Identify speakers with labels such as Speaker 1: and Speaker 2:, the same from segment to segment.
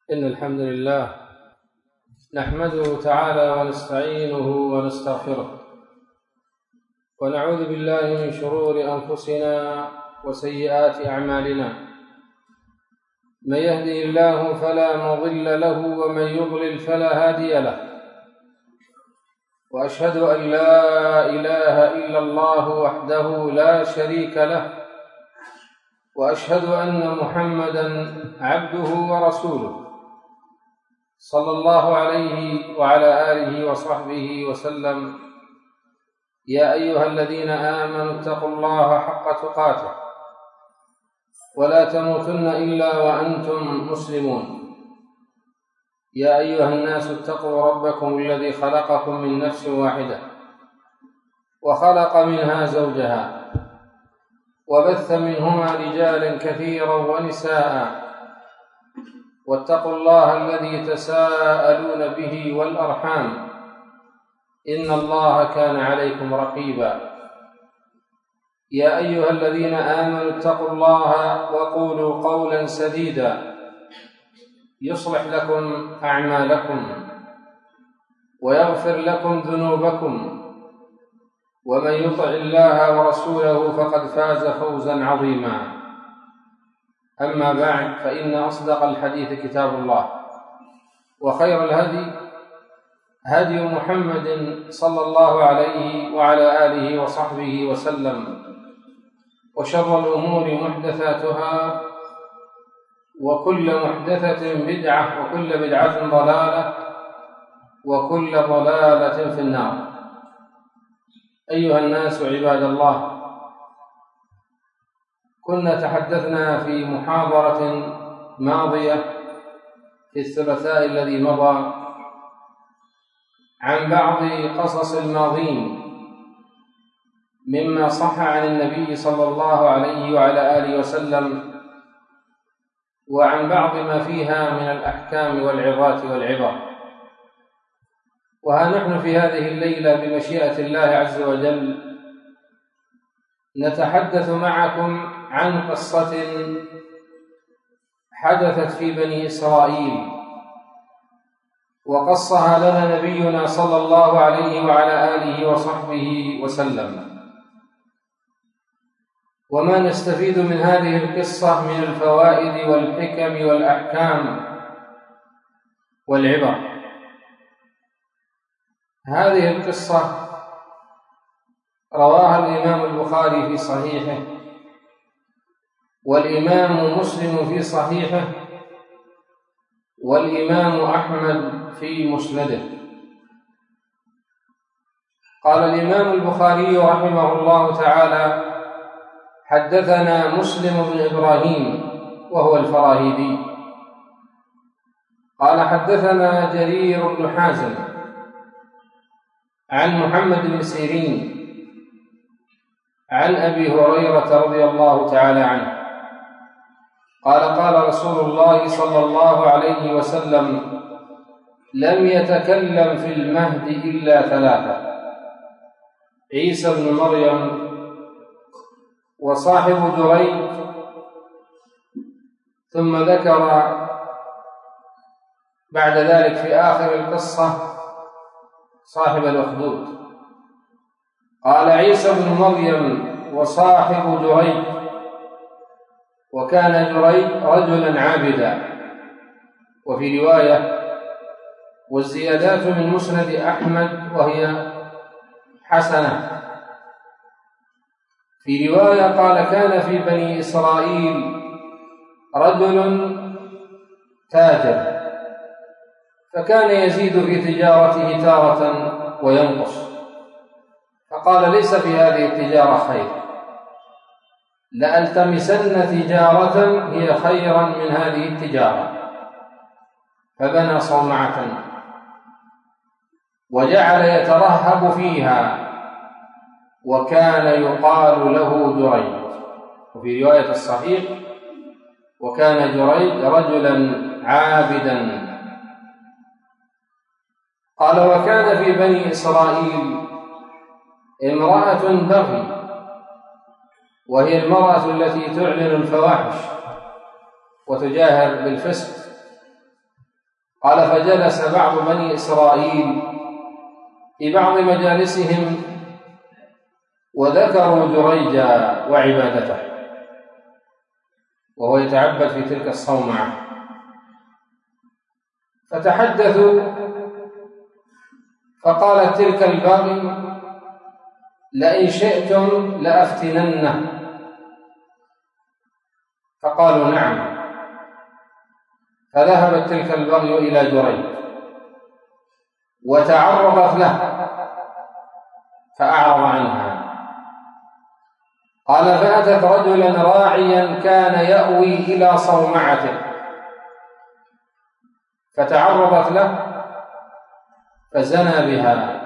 Speaker 1: إن الحمد لله نحمده تعالى ونستعينه ونستغفره ونعوذ بالله من شرور أنفسنا وسيئات أعمالنا. من يهده الله فلا مضل له ومن يضلل فلا هادي له، وأشهد أن لا إله إلا الله وحده لا شريك له، وأشهد أن محمدًا عبده ورسوله صلى الله عليه وعلى آله وصحبه وسلم. يا أيها الذين آمنوا اتقوا الله حق تقاته ولا تموتن إلا وأنتم مسلمون. يا أيها الناس اتقوا ربكم الذي خلقكم من نفس واحدة وخلق منها زوجها وبث منهما رجالا كثيرا ونساء، واتقوا الله الذي تساءلون به والأرحام إن الله كان عليكم رقيبا. يا أيها الذين آمنوا اتقوا الله وقولوا قولا سديدا يصلح لكم أعمالكم ويغفر لكم ذنوبكم، ومن يطع الله ورسوله فقد فاز فوزا عظيما. أما بعد، فإن أصدق الحديث كتاب الله، وخير الهدي هدي محمد صلى الله عليه وعلى آله وصحبه وسلم، وشر الأمور محدثاتها، وكل محدثة بدعة، وكل بدعة ضلالة، وكل ضلالة في النار. أيها الناس عباد الله، كنا تحدثنا في محاضرة ماضية في الثلاثاء الذي مضى عن بعض قصص الماضين مما صح عن النبي صلى الله عليه وعلى آله وسلم، وعن بعض ما فيها من الأحكام والعظات والعبر. وها نحن في هذه الليلة بمشيئة الله عز وجل نتحدث معكم عن قصة حدثت في بني إسرائيل، وقصها لنا نبينا صلى الله عليه وعلى آله وصحبه وسلم. وما نستفيد من هذه القصة من الفوائد والحكم والأحكام والعبر. هذه القصة رواها الإمام البخاري في صحيحه، والإمام مسلم في صحيحه، والإمام أحمد في مسنده. قال الإمام البخاري رحمه الله تعالى: حدثنا مسلم بن إبراهيم وهو الفراهيدي قال حدثنا جرير بن حازم عن محمد بن سيرين عن أبي هريرة رضي الله تعالى عنه قال: قال رسول الله صلى الله عليه وسلم: لم يتكلم في المهد إلا ثلاثة: عيسى بن مريم، وصاحب جريج، ثم ذكر بعد ذلك في آخر القصة صاحب الأخدود. قال: عيسى بن مريم وصاحب جريج، وكان جريج رجلا عابدا. وفي رواية: والزيادات من مسند أحمد وهي حسنة. في رواية قال: كان في بني إسرائيل رجل تاجر، فكان يزيد في تجارته تارة وينقص، فقال: ليس في هذه التجارة خير، لألتمسن تجارة هي خيرا من هذه التجارة. فبنى صومعة وجعل يترهب فيها، وكان يقال له جريج. وفي رواية الصحيح: وكان جريج رجلا عابدا. قال: وكان في بني إسرائيل امرأة بغي، وهي المرأة التي تعلن الفواحش وتجاهر بالفسق، قال: فجلس بعض بني إسرائيل في بعض مجالسهم وذكروا جريج وعبادته وهو يتعبد في تلك الصومعة، فتحدثوا فقالت تلك البغي: لئن شئتم لأفتننه. فقالوا: نعم. فذهبت تلك البغي إلى جريج وتعرضت له فأعرض عنها. قال: فأتت رجلا راعيا كان يأوي إلى صومعته فتعرضت له فزنى بها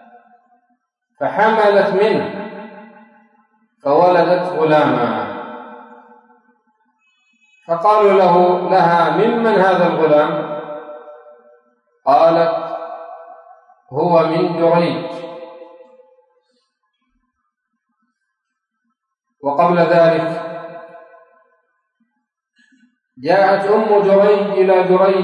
Speaker 1: فحملت منه فولدت غلاما. فقالوا لها: ممن هذا الغلام؟ قالت: هو من جريج. وقبل ذلك جاءت أم جريج إلى جريج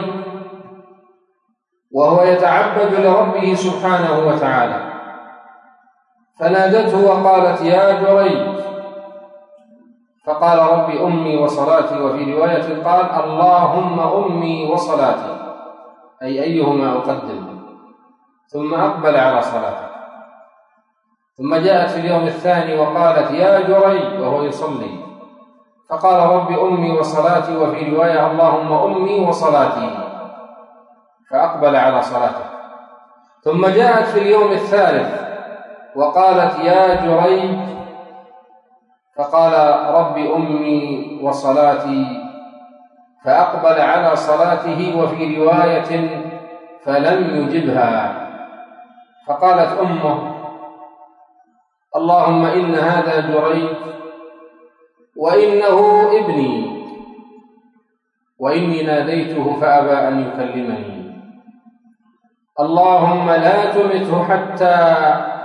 Speaker 1: وهو يتعبد لربه سبحانه وتعالى، فنادته وقالت: يا جريج. فقال: ربي أمي وصلاتي. وفي رواية قال: اللهم أمي وصلاتي، أي أيهما أقدم، ثم أقبل على صلاته. ثم جاءت في اليوم الثاني وقالت: يا جريج، وهو يصلي، فقال: ربي أمي وصلاتي. وفي رواية: اللهم أمي وصلاتي، فأقبل على صلاته. ثم جاءت في اليوم الثالث وقالت: يا جريج، فقال: ربي أمي وصلاتي، فأقبل على صلاته. وفي رواية: فلم يجبها. فقالت أمه: اللهم إن هذا جريج وإنه ابني، وإني ناديته فأبى أن يكلمني، اللهم لا تمته حتى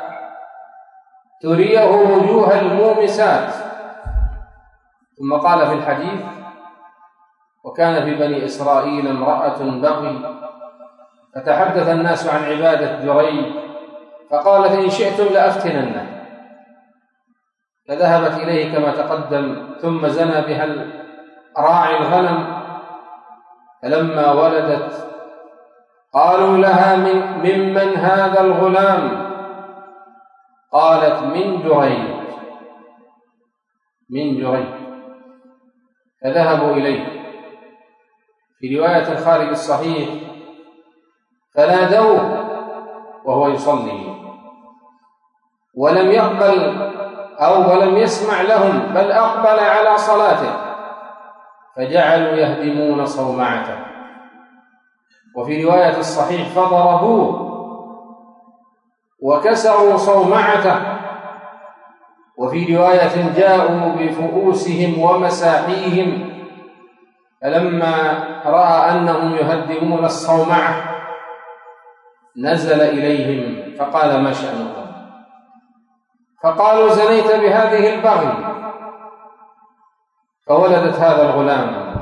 Speaker 1: تريه وجوه المومسات. ثم قال في الحديث: وكان في بني إسرائيل امرأة بغي، فتحدث الناس عن عبادة جريج، فقالت: إن شئتم لأفتننه. فذهبت إليه كما تقدم، ثم زنى بها راعي الغنم. فلما ولدت قالوا لها: ممن هذا الغلام؟ قالت: من جريج، من جريج. فذهبوا إليه. في رواية خارج الصحيح: فنادوه وهو يصلي ولم يقبل ولم يسمع لهم، بل أقبل على صلاته، فجعلوا يهدمون صومعته. وفي رواية الصحيح: فضربوه وكسروا صومعته. وفي رواية: جاءوا بفؤوسهم ومساحيهم، فلما رأى أنهم يهدمون الصومعة نزل إليهم فقال: ما شأنكم؟ فقالوا: زنيت بهذه البغي، فولدت هذا الغلام.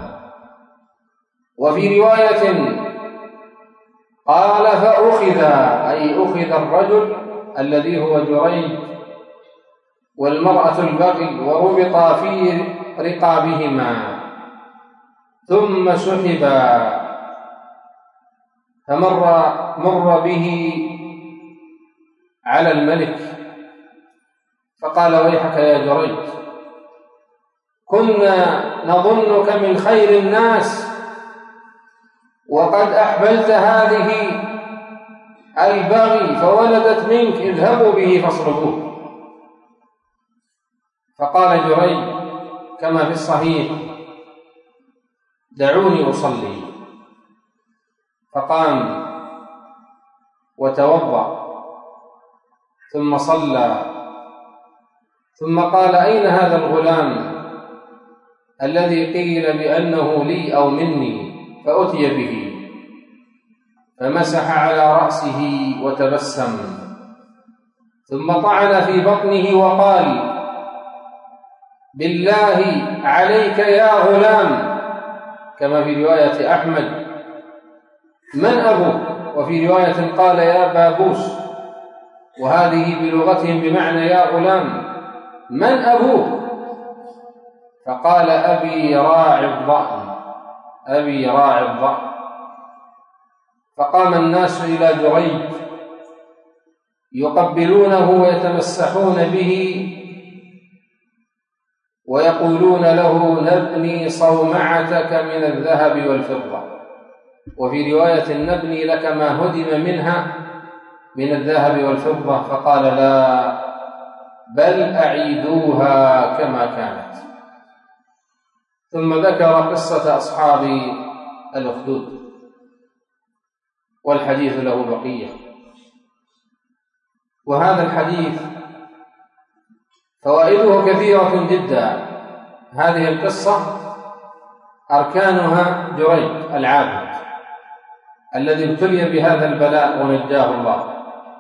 Speaker 1: وفي رواية قال: فأخذ، أي أخذ الرجل الذي هو جريج والمرأة البغي وربطا في رقابهما، ثم سحبا، مر به على الملك فقال: ويحك يا جريج، كنا نظنك من خير الناس وقد أحبلت هذه البغي فولدت منك، اذهبوا به فاصرفوه. فقال جريج كما في الصحيح: دعوني أصلي. فقام وتوضأ ثم صلى، ثم قال: أين هذا الغلام الذي قيل بأنه لي أو مني؟ فأتي به فمسح على رأسه وتبسم، ثم طعن في بطنه وقال: بالله عليك يا غلام، كما في رواية أحمد: من أبوك؟ وفي رواية قال يا بابوس، وهذه بلغتهم بمعنى يا غلام. من أبوك؟ فقال أبي راعي الضأن، أبي راعي الضأن. فقام الناس إلى جريج يقبلونه ويتمسحون به ويقولون له نبني صومعتك من الذهب والفضة، وفي رواية نبني لك ما هدم منها من الذهب والفضة. فقال لا، بل أعيدوها كما كانت. ثم ذكر قصة أصحاب الأخدود، والحديث له بقية. وهذا الحديث فوائده كثيرة جدا. هذه القصة أركانها جريج العابد الذي ابتلي بهذا البلاء ونجاه الله،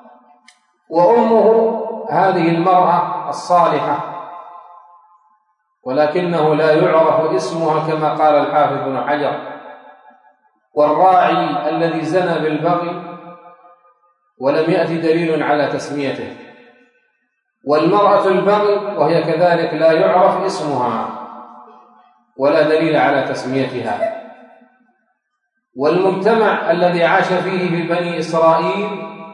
Speaker 1: وأمه هذه المرأة الصالحة ولكنه لا يعرف اسمها كما قال الحافظ بن حجر، والراعي الذي زنى بالبغي ولم يأتي دليل على تسميته، والمرأة البغي وهي كذلك لا يعرف اسمها ولا دليل على تسميتها، والمجتمع الذي عاش فيه في بني إسرائيل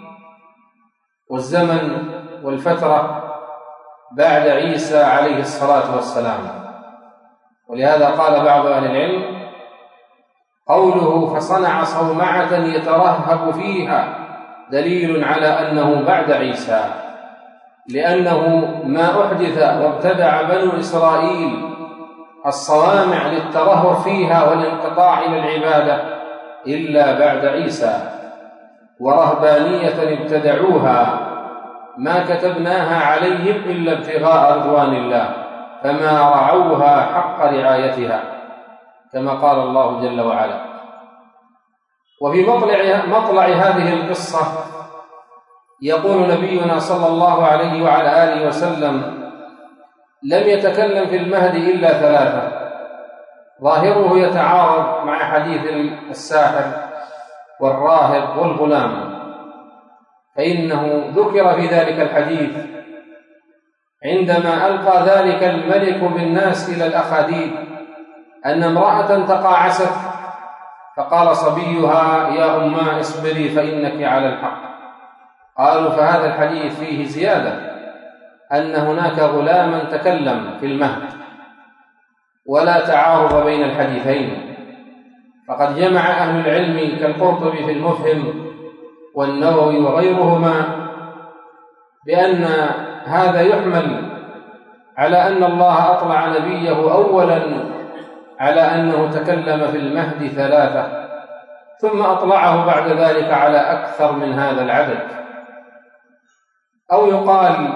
Speaker 1: والزمن والفترة بعد عيسى عليه الصلاة والسلام. ولهذا قال بعض أهل العلم قوله فصنع صومعة يترهب فيها دليل على أنه بعد عيسى، لأنه ما أحدث وابتدع بنو إسرائيل الصوامع للترهب فيها والانقطاع إلى العبادة إلا بعد عيسى، ورهبانية ابتدعوها ما كتبناها عليهم إلا ابتغاء رضوان الله فما رعوها حق رعايتها كما قال الله جل وعلا. وفي مطلع هذه القصة يقول نبينا صلى الله عليه وعلى آله وسلم لم يتكلم في المهد إلا ثلاثة، ظاهره يتعارض مع حديث الساحر والراهب والغلام، فإنه ذكر في ذلك الحديث عندما ألقى ذلك الملك بالناس إلى الأخاديد أن امرأة تقاعست فقال صبيها يا أماه اصبري فإنك على الحق. قالوا فهذا الحديث فيه زيادة أن هناك غلاما تكلم في المهد، ولا تعارض بين الحديثين. فقد جمع أهل العلم كالقرطبي في المفهم والنووي وغيرهما بأن هذا يحمل على أن الله أطلع نبيه أولا على أنه تكلم في المهد ثلاثة، ثم أطلعه بعد ذلك على أكثر من هذا العدد. أو يقال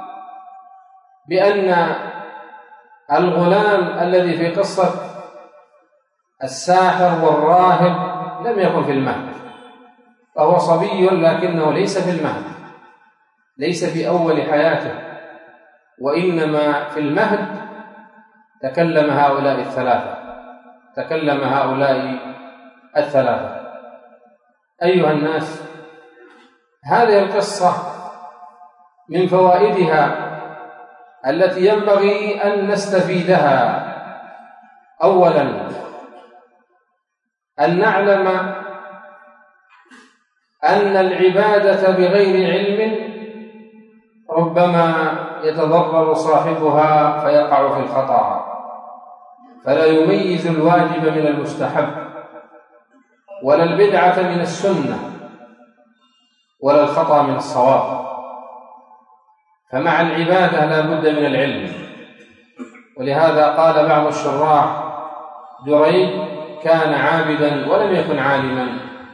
Speaker 1: بأن الغلام الذي في قصة الساحر والراهب لم يكن في المهد، فهو صبي لكنه ليس في المهد، ليس في أول حياته، وإنما في المهد تكلم هؤلاء الثلاثة. أيها الناس، هذه القصة من فوائدها التي ينبغي أن نستفيدها أولا أن نعلم أن العبادة بغير علم ربما يتضرر صاحبها فيقع في الخطأ، فلا يميز الواجب من المستحب ولا البدعة من السنة ولا الخطأ من الصواب. فمع العبادة لا بد من العلم، ولهذا قال بعض الشراح جريج كان عابدا ولم يكن عالما،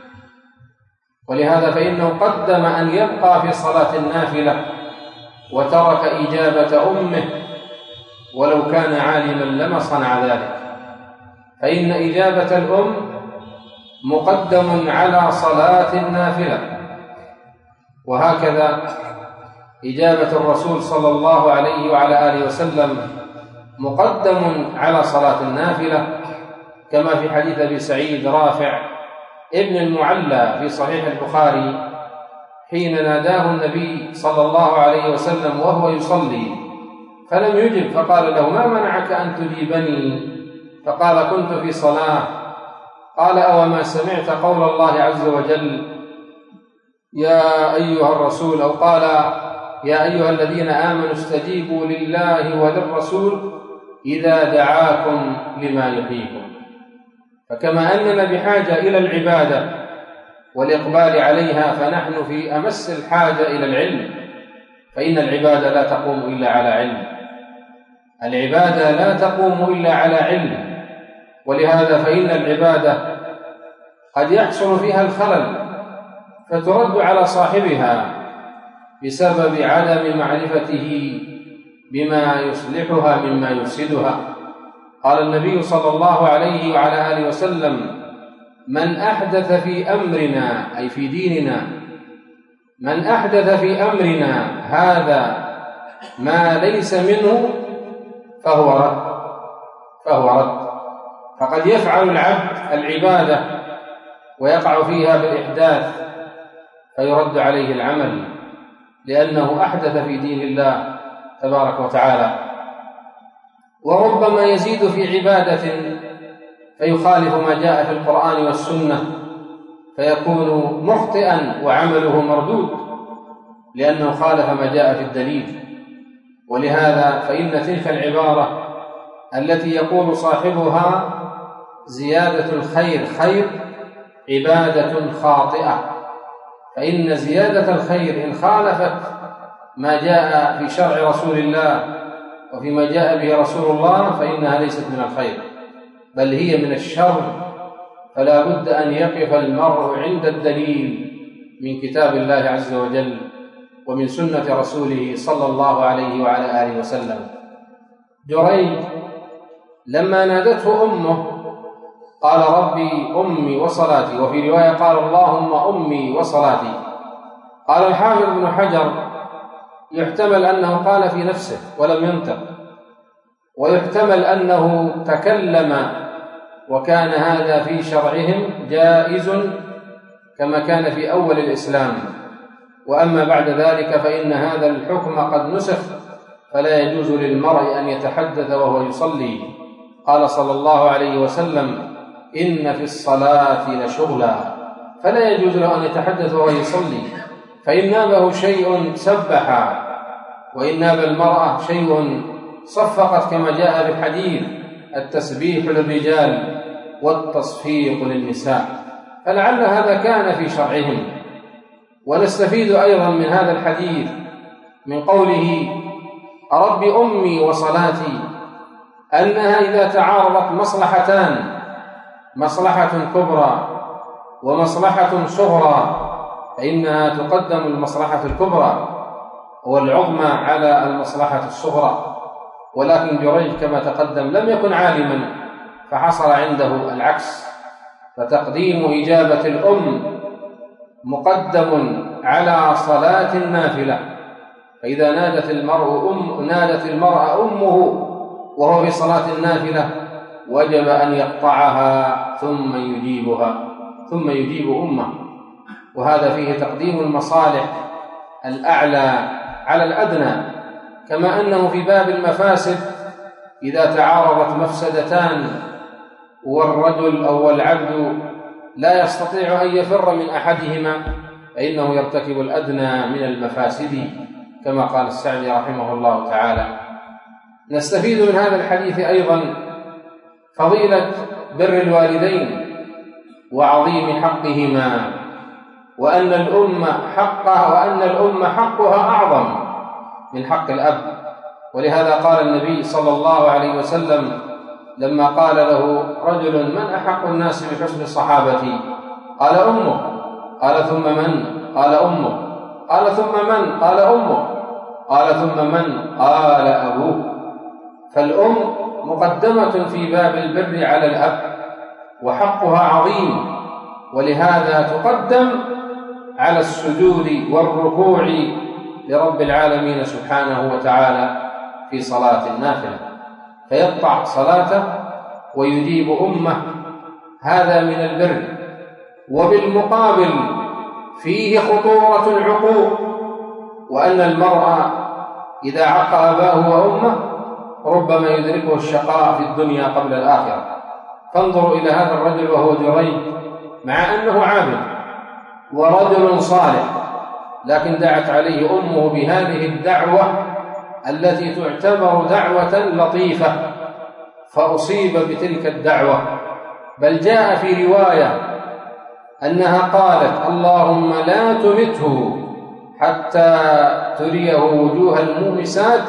Speaker 1: ولهذا فإنه قدم أن يبقى في صلاة النافلة وترك إجابة أمه، ولو كان عالما لما صنع ذلك، فإن إجابة الأم مقدم على صلاة النافلة، وهكذا إجابة الرسول صلى الله عليه وعلى آله وسلم مقدم على صلاة النافلة، كما في حديث أبي سعيد رافع ابن المعلى في صحيح البخاري حين ناداه النبي صلى الله عليه وسلم وهو يصلي فلم يجب، فقال له: ما منعك أن تجيبني؟ فقال: كنت في صلاة. قال: أوما سمعت قول الله عز وجل: يا أيها الرسول، أو قال: يا أيها الذين آمنوا استجيبوا لله وللرسول إذا دعاكم لما يحييكم. فكما أننا بحاجة إلى العبادة والإقبال عليها، فنحن في أمس الحاجة إلى العلم، فإن العبادة لا تقوم إلا على علم. العبادة لا تقوم إلا على علم، ولهذا فإن العبادة قد يحصل فيها الخلل فترد على صاحبها بسبب عدم معرفته بما يصلحها مما يفسدها. قال النبي صلى الله عليه وعلى آله وسلم: من أحدث في أمرنا، أي في ديننا، من أحدث في أمرنا هذا ما ليس منه فهو رد. فقد يفعل العبد العبادة ويقع فيها بالإحداث فيرد عليه العمل لأنه أحدث في دين الله تبارك وتعالى. وربما يزيد في عبادة فيخالف ما جاء في القرآن والسنة فيكون مخطئا وعمله مردود لأنه خالف ما جاء في الدليل. ولهذا فإن تلك العبارة التي يقول صاحبها زيادة الخير خير عبادة خاطئة، فإن زيادة الخير إن خالفت ما جاء في شرع رسول الله وفيما جاء به رسول الله فإنها ليست من الخير بل هي من الشر. فلا بد أن يقف المرء عند الدليل من كتاب الله عز وجل ومن سنة رسوله صلى الله عليه وعلى آله وسلم. جريج لما نادته أمه قال: ربي أمي وصلاتي، وفي رواية قال: اللهم أمي وصلاتي. قال الحافظ ابن حجر: يحتمل أنه قال في نفسه ولم ينطق، ويحتمل أنه تكلم وكان هذا في شرعهم جائز كما كان في أول الإسلام، وأما بعد ذلك فإن هذا الحكم قد نسخ فلا يجوز للمرء أن يتحدث وهو يصلي. قال صلى الله عليه وسلم: إن في الصلاة لشغلا، فلا يجوز له أن يتحدث وهو يصلي، فإن نابه شيء سبح، وإن ناب المرأة شيء صفقت كما جاء في الحديث: التسبيح للرجال والتصفيق للنساء. فلعل هذا كان في شرعهم. ونستفيد أيضا من هذا الحديث من قوله: رب أمي وصلاتي، أنها إذا تعارضت مصلحتان، مصلحة كبرى ومصلحة صغرى، فإنها تقدم المصلحة الكبرى والعظمى على المصلحة الصغرى. ولكن جريج كما تقدم لم يكن عالما فحصل عنده العكس، فتقديم إجابة الأم مقدم على صلاة النافلة. فإذا نادت المرأة أمه وهو في صلاة النافلة وجب أن يقطعها ثم يجيب أمه، وهذا فيه تقديم المصالح الأعلى على الأدنى. كما أنه في باب المفاسد إذا تعارضت مفسدتان والرجل أو العبد لا يستطيع أن يفر من أحدهما فإنه يرتكب الأدنى من المفاسد كما قال السعدي رحمه الله تعالى. نستفيد من هذا الحديث أيضا فضيلة بر الوالدين وعظيم حقهما، وأن الأم حقها أعظم من حق الأب. ولهذا قال النبي صلى الله عليه وسلم لما قال له رجل: من أحق الناس بحسن صحابتي؟ قال: أمه. قال: ثم من؟ قال: أمه. قال: ثم من؟ قال: أمه. قال: ثم من؟ قال: أبوه. فالأم مقدمة في باب البر على الأب وحقها عظيم، ولهذا تقدم على السجود والركوع لرب العالمين سبحانه وتعالى في صلاة النافلة، فيقطع صلاته ويجيب أمه. هذا من البر. وبالمقابل فيه خطورة العقوق، وأن المرء إذا عق أباه وأمه ربما يدركه الشقاء في الدنيا قبل الآخرة. فانظروا إلى هذا الرجل وهو جريج، مع أنه عابد ورجل صالح، لكن دعت عليه أمه بهذه الدعوة التي تعتبر دعوة لطيفة، فأصيب بتلك الدعوة. بل جاء في رواية أنها قالت: اللهم لا تمته حتى تريه وجوه المومسات.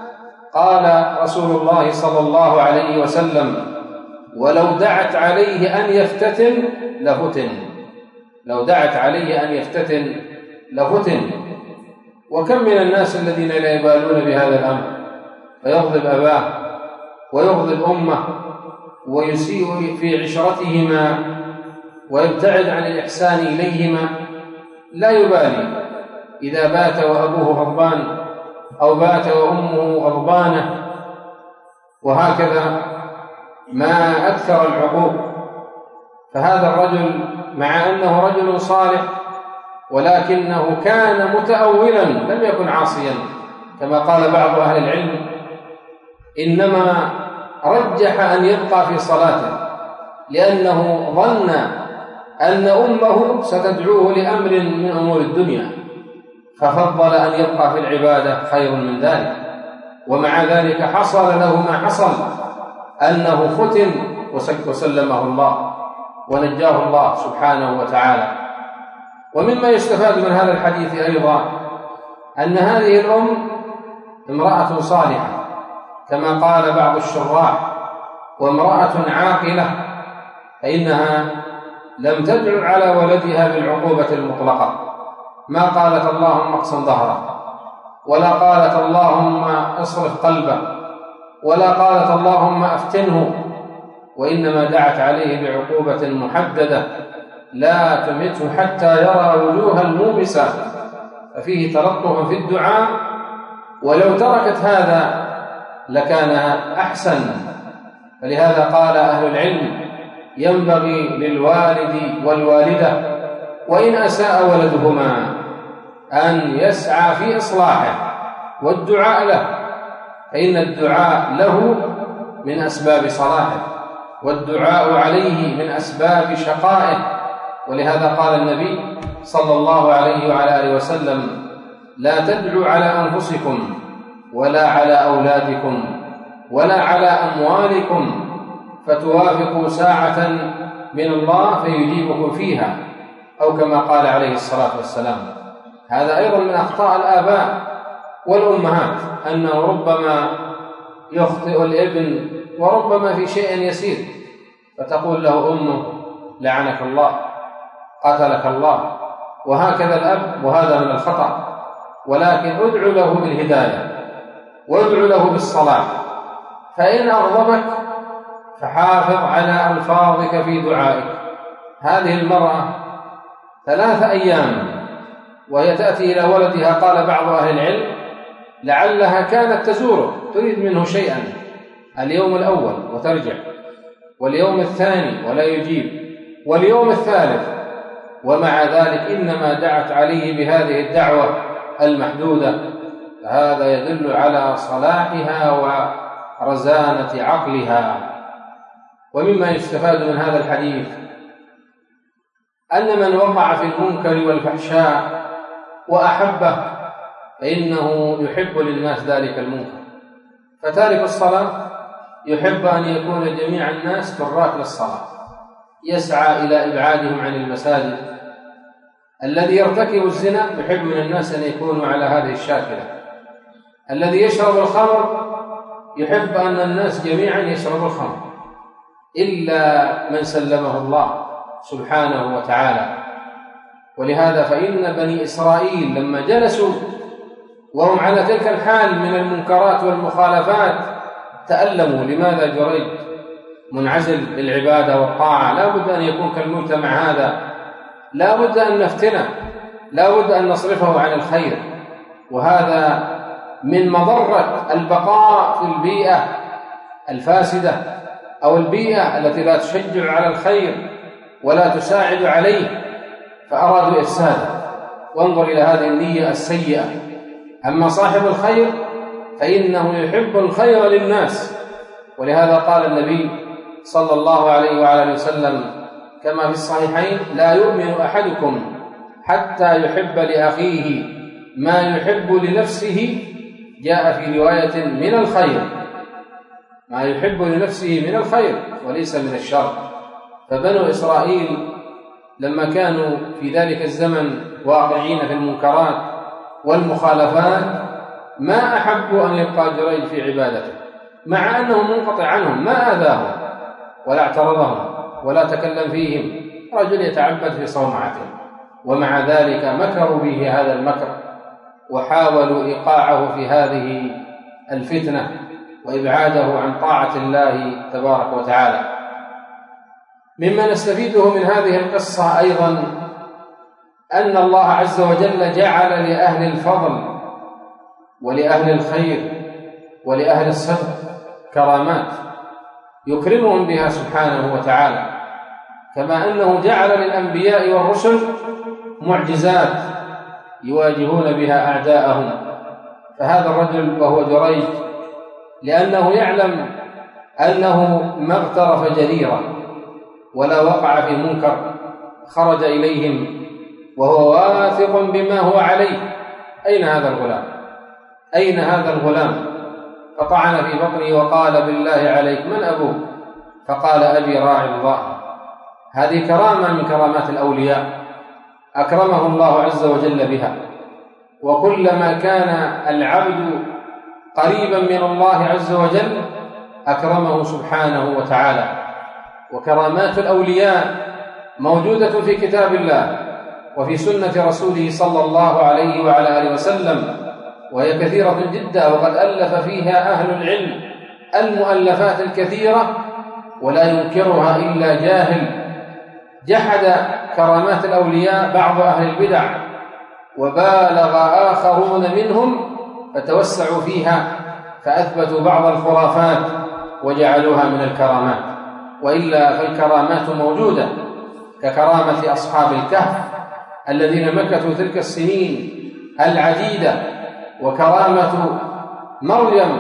Speaker 1: قال رسول الله صلى الله عليه وسلم: ولو دعت عليه أن يفتتن لفتن، لو دعت عليه أن يفتتن لفتن. وكم من الناس الذين لا يبالون بهذا الأمر، فيغضب أباه ويغضب أمه ويسيء في عشرتهما ويبتعد عن الإحسان إليهما، لا يبالي إذا بات وأبوه غضبان أو بات وأمه غضبانة. وهكذا ما أكثر العقوق. فهذا الرجل مع أنه رجل صالح ولكنه كان متأولا، لم يكن عاصيا كما قال بعض أهل العلم، إنما رجح أن يبقى في صلاته لأنه ظن أن أمه ستدعوه لأمر من أمور الدنيا، ففضل أن يبقى في العبادة خير من ذلك. ومع ذلك حصل له ما حصل، أنه فتن وسلمه الله ونجاه الله سبحانه وتعالى. ومما يستفاد من هذا الحديث أيضا أن هذه الأم امرأة صالحة كما قال بعض الشراح، وامرأة عاقلة، فإنها لم تدعو على ولدها بالعقوبة المطلقة، ما قالت اللهم اقسم ظهره، ولا قالت اللهم اصرف قلبه، ولا قالت اللهم افتنه، وإنما دعت عليه بعقوبة محددة: لا تمته حتى يرى وجوه المومسات. ففيه تلطف في الدعاء، ولو تركت هذا لكان أحسن. فلهذا قال أهل العلم: ينبغي للوالد والوالدة وإن أساء ولدهما أن يسعى في إصلاحه والدعاء له، فإن الدعاء له من أسباب صلاحه، والدعاء عليه من أسباب شقائه. ولهذا قال النبي صلى الله عليه وعلى آله وسلم: لا تدعوا على أنفسكم ولا على أولادكم ولا على أموالكم فتوافقوا ساعة من الله فيجيبكم فيها، أو كما قال عليه الصلاة والسلام. هذا أيضا من أخطاء الآباء والأمهات، أنه ربما يخطئ الابن وربما في شيء يسير، فتقول له أمه: لعنك الله، قتلك الله. وهكذا الأب، وهذا من الخطأ. ولكن ادعو له بالهداية وادعو له بالصلاح، فإن أغضبك فحافظ على ألفاظك في دعائك. هذه المرأة 3 أيام وهي تأتي إلى ولدها، قال بعض أهل العلم: لعلها كانت تزوره تريد منه شيئا اليوم الأول وترجع، واليوم الثاني ولا يجيب، واليوم الثالث، ومع ذلك إنما دعت عليه بهذه الدعوة المحدودة. هذا يدل على صلاحها ورزانة عقلها. ومما يستفاد من هذا الحديث أن من وقع في المنكر والفحشاء وأحبه فإنه يحب للناس ذلك المنكر. فتارك الصلاة يحب أن يكون جميع الناس تراك للصلاة، يسعى إلى إبعادهم عن المساجد. الذي يرتكب الزنا يحب من الناس أن يكونوا على هذه الشاكلة. الذي يشرب الخمر يحب أن الناس جميعا يشربوا الخمر، إلا من سلمه الله سبحانه وتعالى. ولهذا فإن بني إسرائيل لما جلسوا وهم على تلك الحال من المنكرات والمخالفات تألموا. لماذا جريج منعزل بالعبادة والطاعة؟ لا بد أن يكون كالمجتمع هذا، لا بد أن نفتنه، لا بد أن نصرفه عن الخير. وهذا من مضرة البقاء في البيئة الفاسدة أو البيئة التي لا تشجع على الخير ولا تساعد عليه، فأرادوا إفساده. وانظر إلى هذه النية السيئة. أما صاحب الخير فإنه يحب الخير للناس، ولهذا قال النبي صلى الله عليه وعلى وسلم كما في الصحيحين: لا يؤمن أحدكم حتى يحب لأخيه ما يحب لنفسه. جاء في رواية من الخير، ما يحب لنفسه من الخير وليس من الشر. فبنو إسرائيل لما كانوا في ذلك الزمن واقعين في المنكرات والمخالفات ما أحبوا أن يبقى جريج في عبادته، مع أنه منقطع عنهم، ما آذاهم ولا اعترضهم ولا تكلم فيهم، رجل يتعبد في صومعته، ومع ذلك مكروا به هذا المكر وحاولوا إيقاعه في هذه الفتنة وإبعاده عن طاعة الله تبارك وتعالى. مما نستفيده من هذه القصة أيضا أن الله عز وجل جعل لأهل الفضل ولأهل الخير ولأهل الصدق كرامات يكرمهم بها سبحانه وتعالى، كما أنه جعل للأنبياء والرسل معجزات يواجهون بها أعداءهم. فهذا الرجل وهو جريج لأنه يعلم أنه ما اغترف جريرة ولا وقع في منكر، خرج إليهم وهو واثق بما هو عليه. أين هذا الغلام؟ أين هذا الغلام؟ فطعن في بطنه وقال: بالله عليك من أبوك؟ فقال: أبي راعي الظأن. هذه كرامة من كرامات الأولياء أكرمه الله عز وجل بها. وكلما كان العبد قريبا من الله عز وجل أكرمه سبحانه وتعالى. وكرامات الأولياء موجودة في كتاب الله وفي سنة رسوله صلى الله عليه وعلى آله وسلم، وهي كثيرة جدا، وقد ألف فيها أهل العلم المؤلفات الكثيرة، ولا ينكرها إلا جاهل. جحد كرامات الأولياء بعض أهل البدع، وبالغ آخرون منهم فتوسعوا فيها فأثبتوا بعض الخرافات وجعلوها من الكرامات. وإلا فالكرامات موجودة، ككرامة أصحاب الكهف الذين مكثوا تلك السنين العديدة، وكرامة مريم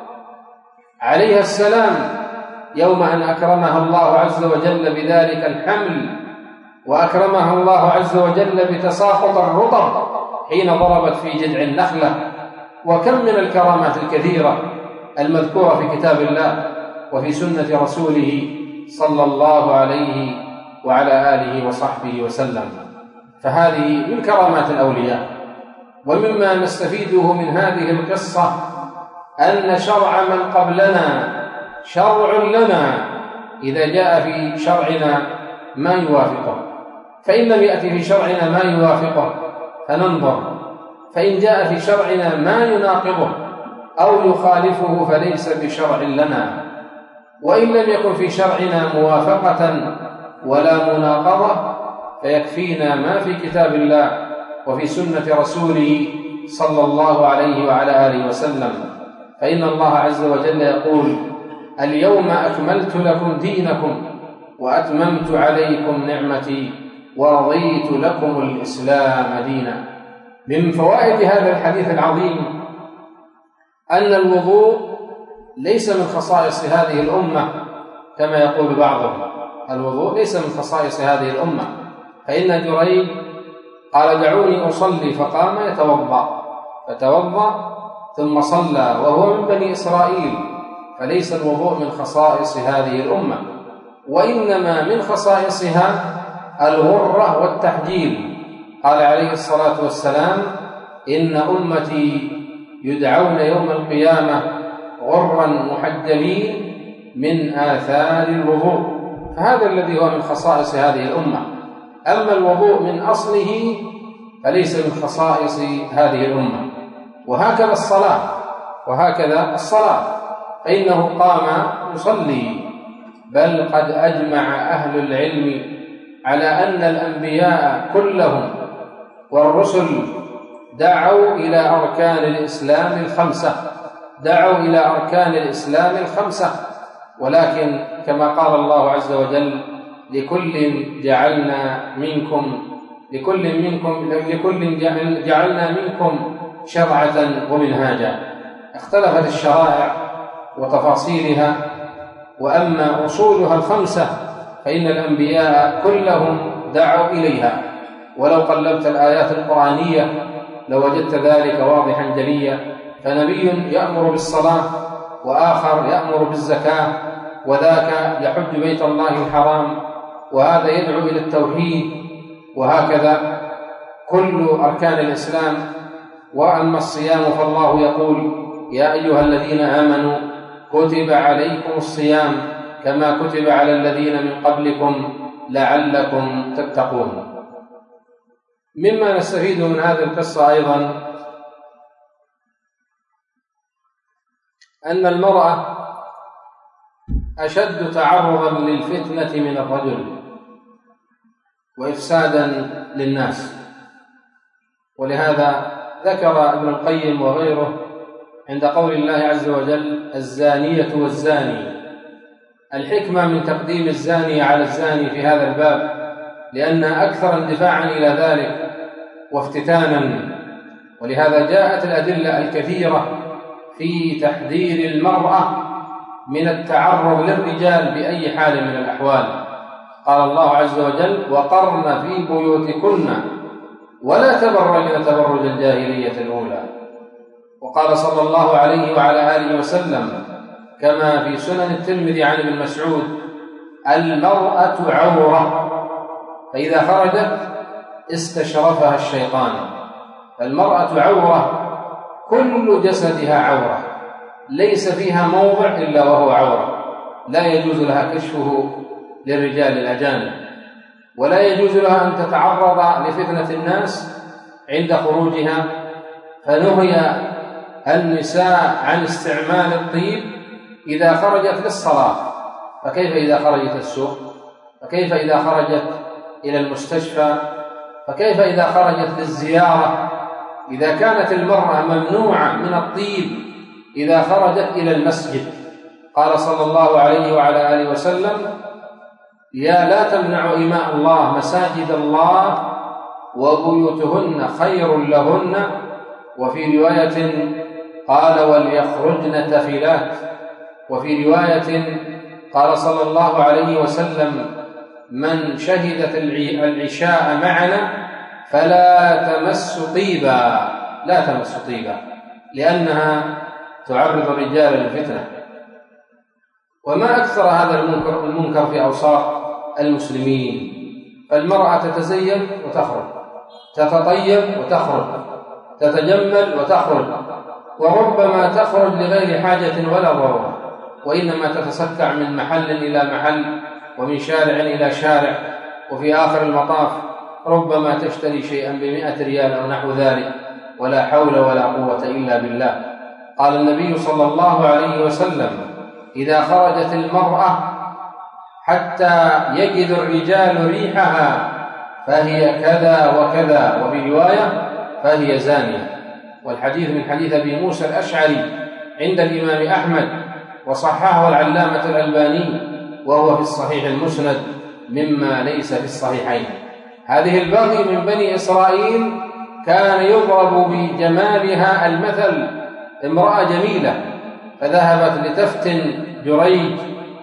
Speaker 1: عليها السلام يوم أن أكرمها الله عز وجل بذلك الحمل، وأكرمها الله عز وجل بتساقط الرطب حين ضربت في جذع النخلة. وكم من الكرامات الكثيرة المذكورة في كتاب الله وفي سنة رسوله صلى الله عليه وعلى آله وصحبه وسلم. فهذه من كرامات الأولياء. ومما نستفيده من هذه القصة أن شرع من قبلنا شرع لنا إذا جاء في شرعنا ما يوافقه، فإن لم يأتي في شرعنا ما يوافقه فننظر، فإن جاء في شرعنا ما يناقضه أو يخالفه فليس بشرع لنا. وإن لم يكن في شرعنا موافقة ولا مناقضة فيكفينا ما في كتاب الله وفي سنة رسوله صلى الله عليه وعلى آله وسلم. فإن الله عز وجل يقول: اليوم أكملت لكم دينكم وأتممت عليكم نعمتي ورضيت لكم الإسلام دينا. من فوائد هذا الحديث العظيم أن الوضوء ليس من خصائص هذه الأمة كما يقول بعضهم. الوضوء ليس من خصائص هذه الأمة، فإن جريج قال: دعوني أصلي، فقام يتوضأ فتوضأ ثم صلى، وهو من بني إسرائيل، فليس الوضوء من خصائص هذه الأمة، وإنما من خصائصها الغرة والتحجيل. قال عليه الصلاة والسلام: إن أمتي يدعون يوم القيامة غرا محجلين من آثار الوضوء. فهذا الذي هو من خصائص هذه الأمة. أما الوضوء من أصله فليس من خصائص هذه الأمة. وهكذا الصلاة فإنه قام يصلي، بل قد أجمع أهل العلم على أن الأنبياء كلهم والرسل دعوا إلى أركان الإسلام الخمسة، ولكن كما قال الله عز وجل: لكل جعلنا منكم شرعة ومنهاجا. اختلفت الشرائع وتفاصيلها، وأما أصولها الخمسة فإن الأنبياء كلهم دعوا إليها، ولو قلبت الآيات القرآنية لوجدت ذلك واضحا جليا. فنبي يأمر بالصلاة، وآخر يأمر بالزكاة، وذاك يحج بيت الله الحرام، وهذا يدعو إلى التوحيد، وهكذا كل أركان الإسلام. وأما الصيام فالله يقول: يا أيها الذين آمنوا كتب عليكم الصيام كما كتب على الذين من قبلكم لعلكم تتقون. مما نستفيد من هذه القصة أيضا أن المرأة أشد تعرضا للفتنة من الرجل وإفسادا للناس. ولهذا ذكر ابن القيم وغيره عند قول الله عز وجل: الزانية والزاني. الحكمة من تقديم الزاني على الزاني في هذا الباب لأنها أكثر اندفاعا إلى ذلك وافتتانا، ولهذا جاءت الأدلة الكثيرة في تحذير المرأة من التعرض للرجال بأي حال من الأحوال. قال الله عز وجل: وقرن في بيوتكن ولا تبرجن تبرج الجاهلية الأولى. وقال صلى الله عليه وعلى آله وسلم كما في سنن الترمذي عن ابن مسعود: المرأة عورة، فإذا خرجت استشرفها الشيطان. فالمرأة عورة، كل جسدها عورة، ليس فيها موضع إلا وهو عورة، لا يجوز لها كشفه للرجال الأجانب، ولا يجوز لها أن تتعرض لفتنة الناس عند خروجها. فنهي النساء عن استعمال الطيب إذا خرجت للصلاة، فكيف إذا خرجت السوق؟ فكيف إذا خرجت إلى المستشفى؟ فكيف إذا خرجت للزيارة؟ إذا كانت المرأة ممنوعة من الطيب إذا خرجت إلى المسجد. قال صلى الله عليه وعلى آله وسلم: يا لا تمنعوا إماء الله مساجد الله وبيوتهن خير لهن. وفي رواية قال: وليخرجن تفلات. وفي رواية قال صلى الله عليه وسلم: من شهدت العشاء معنا فلا تمس طيبا، لا تمس طيبا، لأنها تعرض الرجال للفتنة. وما أكثر هذا المنكر في أوساط المسلمين. فالمرأة تتزين وتخرج، تتطيب وتخرج، تتجمل وتخرج، وربما تخرج لغير حاجة ولا ضرورة، وإنما تتسكع من محل إلى محل ومن شارع إلى شارع، وفي آخر المطاف ربما تشتري شيئا ب100 ريال أو نحو ذلك، ولا حول ولا قوة إلا بالله. قال النبي صلى الله عليه وسلم: إذا خرجت المرأة حتى يجد الرجال ريحها فهي كذا وكذا، وفي رواية فهي زانية. والحديث من حديث أبي موسى الأشعري عند الإمام أحمد، وصححه العلامة الألباني، وهو في الصحيح المسند مما ليس في الصحيحين. هذه البغي من بني إسرائيل كان يضرب بجمالها المثل، امرأة جميلة فذهبت لتفتن جريج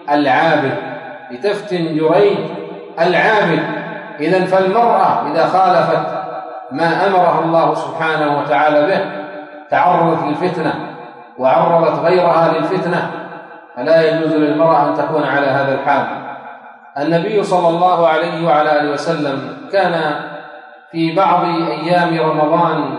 Speaker 1: العابد. إذن فالمرأة إذا خالفت ما أمرها الله سبحانه وتعالى به تعرضت للفتنة وعرضت غيرها للفتنة، فلا يجوز للمرأة أن تكون على هذا الحال. النبي صلى الله عليه وعلى آله وسلم كان في بعض أيام رمضان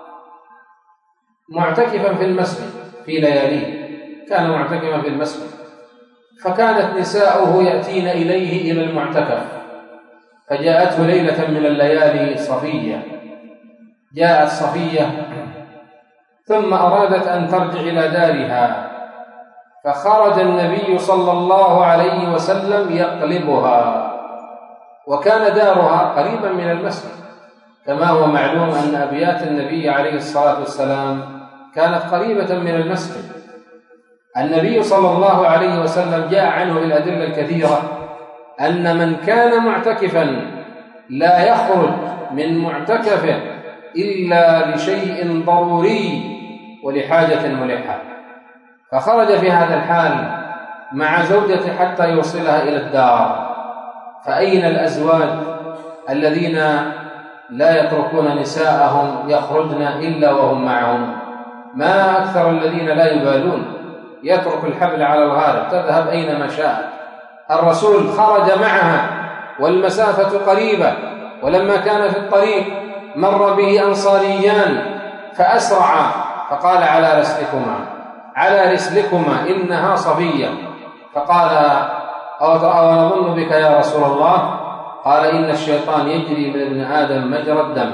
Speaker 1: معتكفا في المسجد في لياليه، كان معتكفا في المسجد، فكانت نساؤه يأتين إليه إلى المعتكف. فجاءته ليلة من الليالي صفية، جاءت صفية ثم أرادت أن ترجع إلى دارها، فخرج النبي صلى الله عليه وسلم يقلبها، وكان دارها قريبا من المسجد، كما هو معلوم أن أبيات النبي عليه الصلاة والسلام كانت قريبة من المسجد. النبي صلى الله عليه وسلم جاء عنه بالأدلة الكثيرة أن من كان معتكفا لا يخرج من معتكفه إلا لشيء ضروري ولحاجة ملحة، فخرج في هذا الحال مع زوجته حتى يوصلها إلى الدار. فأين الأزواج الذين لا يتركون نساءهم يخرجن إلا وهم معهم؟ ما أكثر الذين لا يبالون، يترك الحبل على الغارب تذهب أينما شاء. الرسول خرج معها والمسافة قريبة، ولما كان في الطريق مر به أنصاريان فأسرع فقال على رسلكما إنها صفية. فقال أو نظن بك يا رسول الله؟ قال إن الشيطان يجري من ابن آدم مجرى الدم،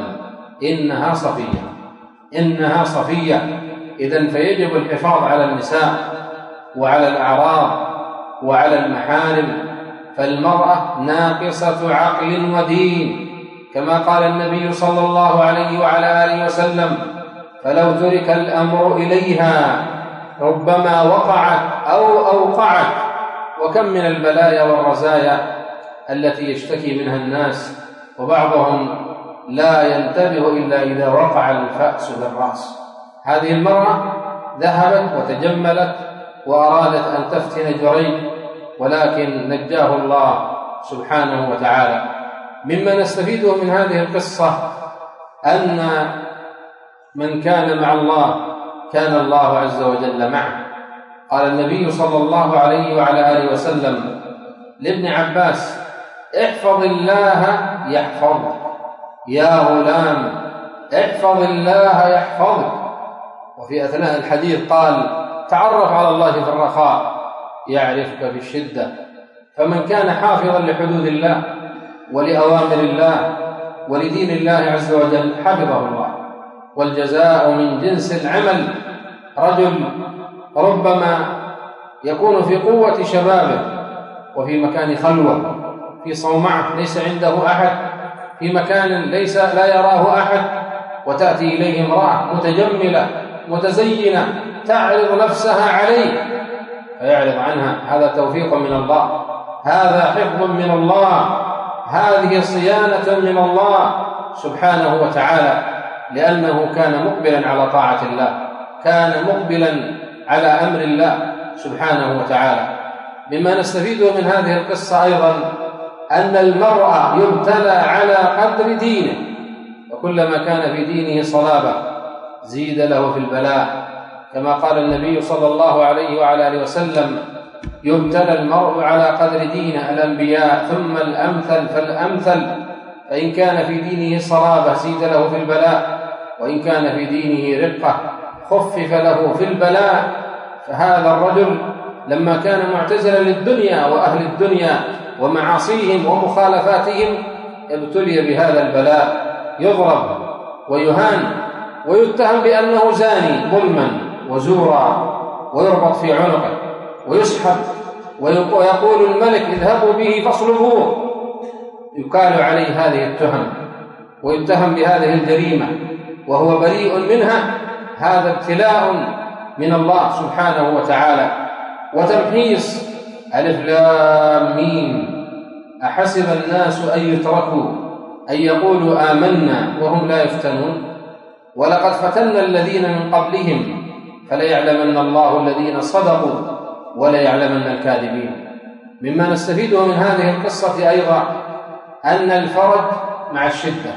Speaker 1: إنها صفية. إذن فيجب الحفاظ على النساء وعلى الأعراض وعلى المحارم، فالمرأة ناقصة عقل ودين، كما قال النبي صلى الله عليه وعلى آله وسلم: فلو ترك الأمر إليها ربما وقعت أو أوقعت. وكم من البلايا والرزايا التي يشتكي منها الناس، وبعضهم لا ينتبه إلا إذا وقع الفأس بالرأس. هذه المرأة ذهبت وتجملت وأرادت أن تفتن جريج، ولكن نجاه الله سبحانه وتعالى. مما نستفيده من هذه القصة أن من كان مع الله كان الله عز وجل معه. قال النبي صلى الله عليه وعلى آله وسلم لابن عباس: احفظ الله يحفظك، يا غلام احفظ الله يحفظك. وفي أثناء الحديث قال: تعرف على الله في الرخاء يعرفك في الشدة. فمن كان حافظا لحدود الله ولأوامر الله ولدين الله عز وجل حفظه الله. والجزاء من جنس العمل. رجل ربما يكون في قوة شبابه وفي مكان خلوة، في صومعة ليس عنده أحد، في مكان لا يراه أحد، وتأتي إليه امرأة متجملة متزينة تعرض نفسها عليه فيعرض عنها. هذا توفيق من الله، هذا حفظ من الله، هذه صيانة من الله سبحانه وتعالى، لأنه كان مقبلا على طاعة الله، كان مقبلا على أمر الله سبحانه وتعالى. مما نستفيده من هذه القصة أيضا أن المرء يبتلى على قدر دينه، وكلما كان في دينه صلابة زيد له في البلاء، كما قال النبي صلى الله عليه وعلى آله وسلم: يبتلى المرء على قدر دينه، الأنبياء ثم الأمثل فالأمثل، فإن كان في دينه صلابة زيد له في البلاء، وإن كان في دينه رقة خفف له في البلاء. فهذا الرجل لما كان معتزلا للدنيا وأهل الدنيا ومعاصيهم ومخالفاتهم ابتلي بهذا البلاء، يضرب ويهان ويتهم بأنه زاني ظلما وزورا، ويربط في عنقه ويسحب، ويقول الملك: اذهبوا به فاصلبوه. يقال عليه هذه التهم ويتهم بهذه الجريمة وهو بريء منها. هذا ابتلاء من الله سبحانه وتعالى وتمحيص. ألف لام ميم: أحسب الناس أن يتركوا أن يقولوا آمنا وهم لا يفتنون، ولقد فتنا الذين من قبلهم فليعلمن الله الذين صدقوا وليعلمن الكاذبين. مما نستفيده من هذه القصة أيضا أن الفرج مع الشدة.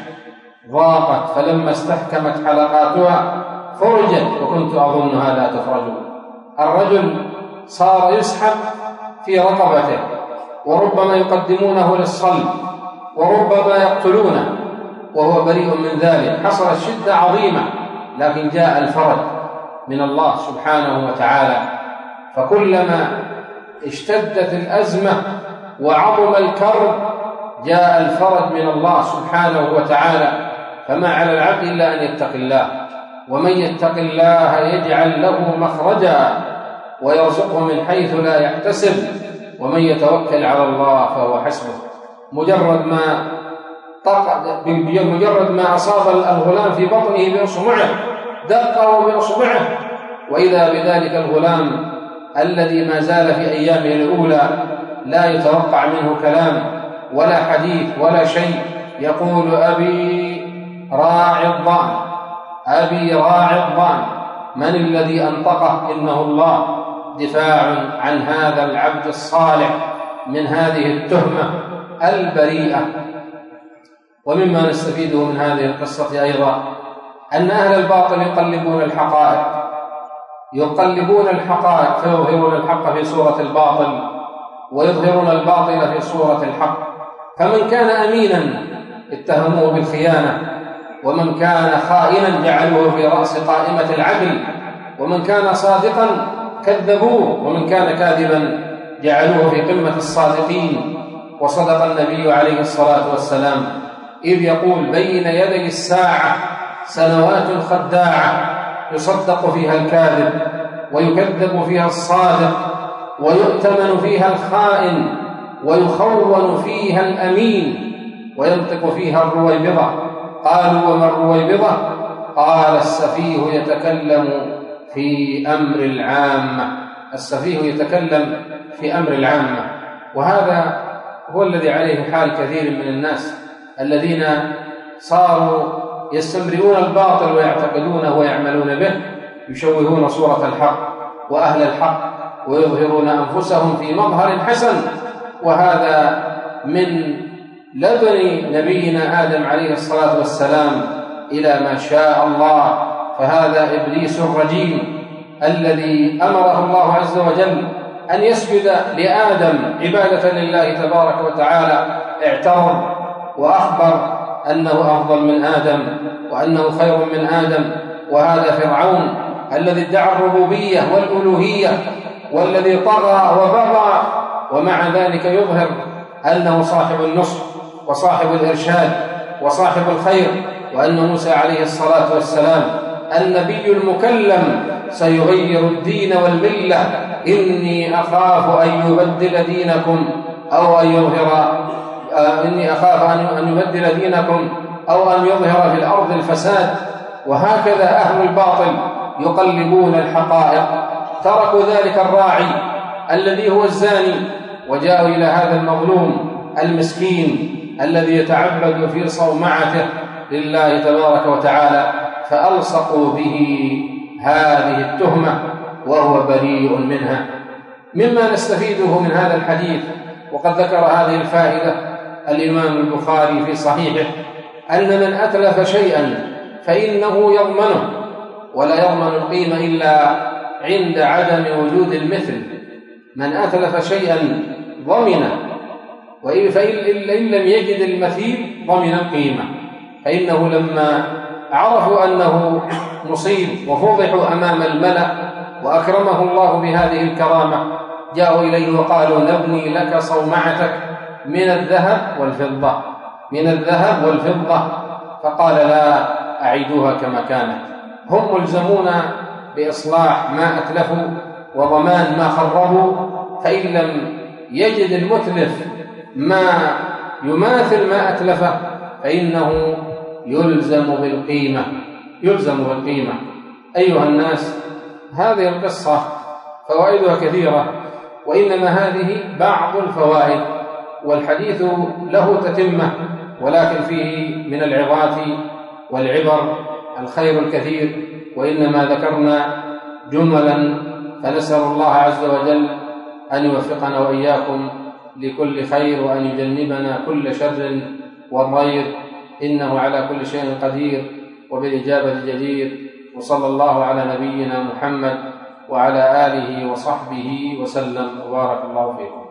Speaker 1: ضاقت فلما استحكمت حلقاتها فرجت وكنت أظنها لا تفرج. الرجل صار يسحب في رقبته، وربما يقدمونه للصلب، وربما يقتلونه وهو بريء من ذلك. حصلت شدة عظيمة، لكن جاء الفرج من الله سبحانه وتعالى. فكلما اشتدت الأزمة وعظم الكرب جاء الفرج من الله سبحانه وتعالى. فما على العبد إلا أن يتق الله، ومن يتق الله يجعل له مخرجا ويرزقه من حيث لا يحتسب، ومن يتوكل على الله فهو حسبه. مجرد ما أصاب الغلام في بطنه بإصبعه دقه بإصبعه، وإذا بذلك الغلام الذي ما زال في أيامه الأولى لا يتوقع منه كلام ولا حديث ولا شيء، يقول أبي راعي الضأن، أبي راعي الضأن، من الذي أنطقه؟ إنه الله، دفاع عن هذا العبد الصالح من هذه التهمة البريئة. ومما نستفيده من هذه القصة أيضا أن أهل الباطل يقلبون الحقائق فيظهرون الحق في صورة الباطل ويظهرون الباطل في صورة الحق. فمن كان أمينا اتهموه بالخيانة، ومن كان خائنا جعلوه في رأس قائمة العدل، ومن كان صادقا كذبوه، ومن كان كاذبا جعلوه في قمة الصادقين. وصدق النبي عليه الصلاة والسلام إذ يقول: بين يدي الساعة سنوات خداعة يصدق فيها الكاذب ويكذب فيها الصادق ويؤتمن فيها الخائن ويخون فيها الأمين وينطق فيها الرويبضة. قالوا: وما الرويبضة؟ قال: السفيه يتكلم في أمر العامة. السفيه يتكلم في أمر العامة. وهذا هو الذي عليه حال كثير من الناس الذين صاروا يستمرئون الباطل ويعتقدونه ويعملون به، يشوهون صورة الحق وأهل الحق ويظهرون أنفسهم في مظهر حسن. وهذا من لدن نبينا آدم عليه الصلاة والسلام إلى ما شاء الله. فهذا إبليس الرجيم الذي أمره الله عز وجل أن يسجد لآدم عبادة لله تبارك وتعالى، اعترض وأخبر أنه أفضل من آدم وأنه خير من آدم. وهذا فرعون الذي ادعى الربوبية والألوهية والذي طغى وبغى، ومع ذلك يظهر أنه صاحب النصر وصاحب الإرشاد وصاحب الخير، وأن موسى عليه الصلاة والسلام النبي المكلم سيغير الدين والملة. إني أخاف أن يبدل دينكم أو أن يظهر إني أخاف أن يبدل دينكم أو أن يظهر في الأرض الفساد. وهكذا أهل الباطل يقلبون الحقائق. تركوا ذلك الراعي الذي هو الزاني وجاءوا إلى هذا المظلوم المسكين الذي يتعبد في صومعته لله تبارك وتعالى، فألصقوا به هذه التهمة وهو بريء منها. مما نستفيده من هذا الحديث، وقد ذكر هذه الفائدة الإمام البخاري في صحيحه، أن من أتلف شيئا فإنه يضمنه، ولا يضمن القيمة إلا عند عدم وجود المثل. من أتلف شيئا ضمنه، فإن لم يجد المثيل ضمن القيمة. فإنه لما عرفوا أنه مصيب وفضحوا أمام الملأ وأكرمه الله بهذه الكرامة، جاءوا إليه وقالوا: نبني لك صومعتك من الذهب والفضة. فقال: لا، أعيدوها كما كانت. هم ملزمون بإصلاح ما أتلفوا وضمان ما خربوا، فإن لم يجد المتلف ما يماثل ما أتلفه فإنه يلزم بالقيمة. أيها الناس، هذه القصة فوائدها كثيرة، وإنما هذه بعض الفوائد، والحديث له تتمة، ولكن فيه من العظات والعبر الخير الكثير، وإنما ذكرنا جملا، فنسأل الله عز وجل أن يوفقنا وإياكم لكل خير وأن يجنبنا كل شر وضير، إنه على كل شيء قدير وبالإجابة جدير. وصلى الله على نبينا محمد وعلى آله وصحبه وسلم، وبارك الله فيكم.